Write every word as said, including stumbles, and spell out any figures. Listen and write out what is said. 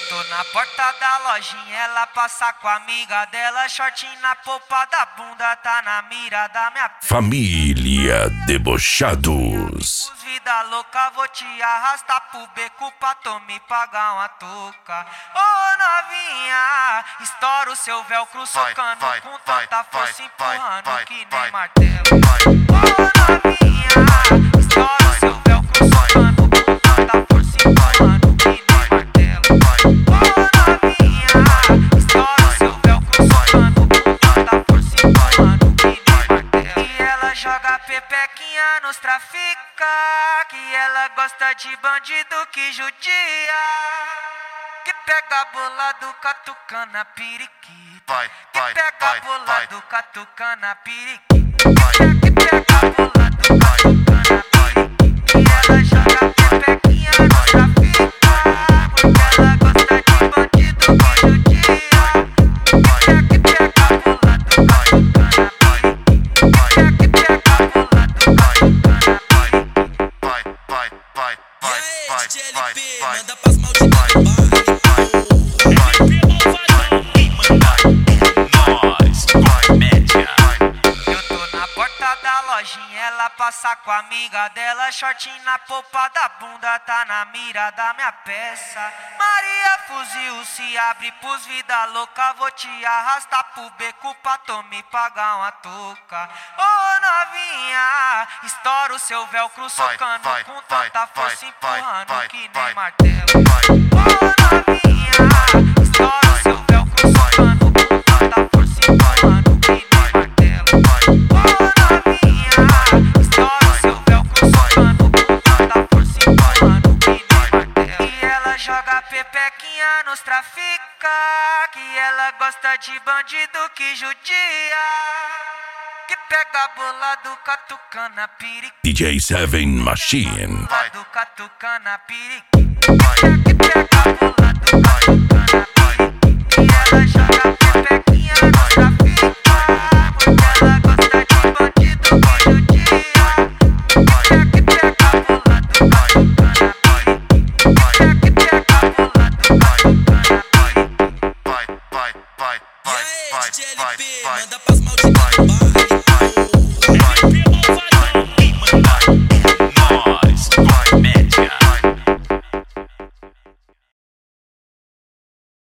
tô na porta da lojinha, ela passa com a amiga dela, shortinho na polpa da bunda, tá na mira da minha perna. Família Debochados. Vida louca, vou te arrastar pro beco pra tu me pagar uma touca. Ô novinha, estoura o seu velcro socando vai, com vai, tanta força, vai, empurrando vai, que nem vai, martelo. Ô novinha, estoura o seu velcro socando com tanta força, empurrando que nem martelo. Ô novinha, estoura o seu velcro socando com tanta força, empurrando que nem martelo. E ela joga pepequinha nos trafica, que ela gosta de bandido que judia, que pega bolado catucana periquita, Vai, que vai, pega vai, bolado catucana periquita, que pega bolado catucana periquita. E ela joga pepequinha nos trafica, porque ela gosta de bandido que judia, que pega bolado catucana periquita, que pega bolado catucana. vai, vai, vai, vai, E aí, vai, D J vai, L P, vai. manda pras malditas do baile. Eu tô na porta da lojinha, ela passa com a amiga dela, shortinho na polpa da bunda, tá na mira da minha peça. Maria fuzil se abre pros vida louca, vou te arrastar pro beco pra tu me pagar uma touca. Ô novinha, estoura o seu velcro Vai, socando vai, com vai, tanta vai, força, vai, empurrando vai, que nem vai, martelo. vai. Ô novinha, estoura o seu velcro socando com tanta força, empurrando que nem martelo. Ô novinha, estoura o seu velcro socando com tanta força, empurrando que nem martelo. E ela joga pepequinha nos trafica, que ela gosta de bandido que judia, que pega bolado catucana periquita, D J Seven Machine. bolado catucana periquita, que pega bolado catucana periquita. E ela joga pepequinha nos trafica, porque ela gosta de bandido que judia, que pega bolado catucana periquita, que pega bolado catucana periquita. Vai, vai, vai, E vai, aí, vai, D J vai, L P, vai. manda pras malditas do baile.